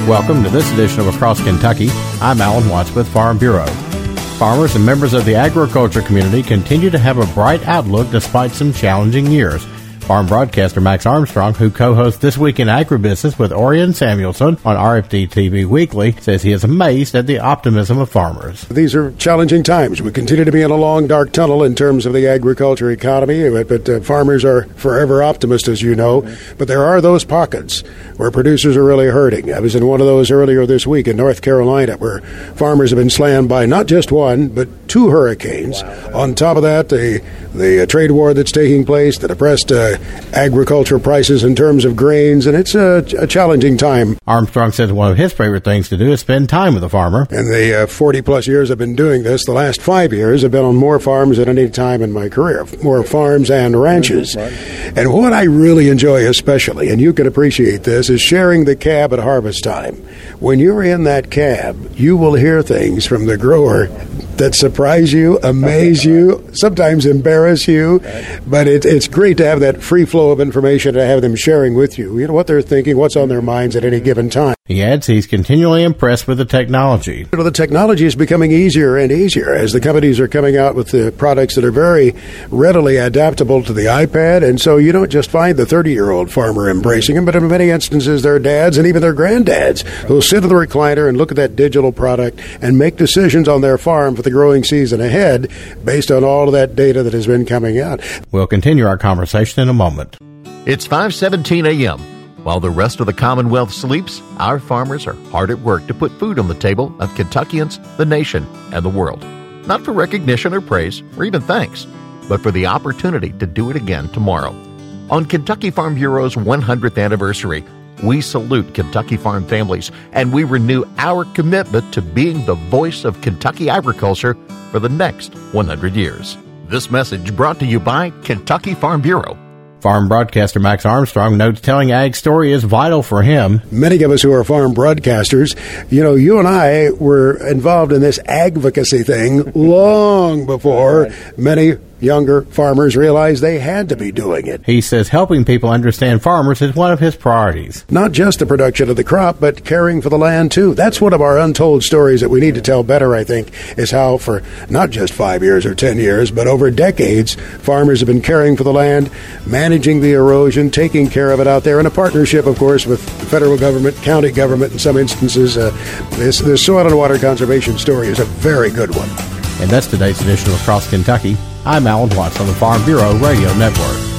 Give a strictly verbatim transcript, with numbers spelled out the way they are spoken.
Welcome to this edition of Across Kentucky. I'm Alan Watts with Farm Bureau. Farmers and members of the agriculture community continue to have a bright outlook despite some challenging years. Farm broadcaster Max Armstrong, who co-hosts This Week in Agribusiness with Orion Samuelson on R F D T V Weekly, says he is amazed at the optimism of farmers. These are challenging times. We continue to be in a long, dark tunnel in terms of the agriculture economy, but, but uh, farmers are forever optimists, as you know. But there are those pockets where producers are really hurting. I was in one of those earlier this week in North Carolina, where farmers have been slammed by not just one, but two hurricanes. Wow. On top of that, the, the uh, trade war that's taking place, the depressed uh, agriculture prices in terms of grains, and it's a, a challenging time. Armstrong says one of his favorite things to do is spend time with a farmer. In the uh, forty-plus years I've been doing this, the last five years I've been on more farms than any time in my career, more farms and ranches. And what I really enjoy especially, and you can appreciate this, is sharing the cab at harvest time. When you're in that cab, you will hear things from the grower that surprise you, amaze you, sometimes embarrass you, but it, it's great to have that free flow of information, to have them sharing with you, you know, what they're thinking, what's on their minds at any given time. He adds he's continually impressed with the technology. You know, the technology is becoming easier and easier as the companies are coming out with the products that are very readily adaptable to the iPad, and so you don't just find the thirty-year-old farmer embracing them, but in many instances their dads and even their granddads who'll sit in the recliner and look at that digital product and make decisions on their farm for the growing season ahead based on all of that data that has been coming out. We'll continue our conversation in a moment. It's five seventeen a.m. While the rest of the Commonwealth sleeps, our farmers are hard at work to put food on the table of Kentuckians, the nation, and the world. Not for recognition or praise, or even thanks, but for the opportunity to do it again tomorrow. On Kentucky Farm Bureau's one hundredth anniversary, we salute Kentucky farm families, and we renew our commitment to being the voice of Kentucky agriculture for the next one hundred years. This message brought to you by Kentucky Farm Bureau. Farm broadcaster Max Armstrong notes telling ag story is vital for him. Many of us who are farm broadcasters, you know, you and I were involved in this advocacy thing long before many younger farmers realized they had to be doing it. He says helping people understand farmers is one of his priorities. Not just the production of the crop, but caring for the land, too. That's one of our untold stories that we need to tell better, I think, is how for not just five years or ten years, but over decades, farmers have been caring for the land, managing the erosion, taking care of it out there, in a partnership, of course, with the federal government, county government in some instances. Uh, this, this soil and water conservation story is a very good one. And that's today's edition of Across Kentucky. I'm Alan Watts on the Farm Bureau Radio Network.